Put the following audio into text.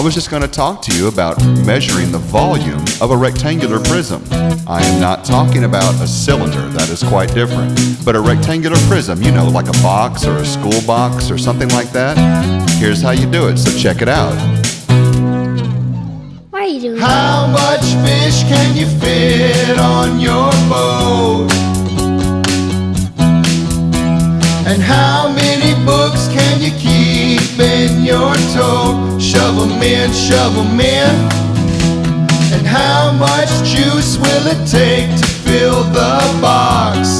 was just going to talk to you about measuring the volume of a rectangular prism. I am not talking about a cylinder, that is quite different. But a rectangular prism, you know, like a box or a school box or something like that. Here's how you do it, so check it out. What are you doing? How much fish can you fit on your boat? And how many books can you keep in your tote? Shove 'em in, shove 'em in. And how much juice will it take to fill the box?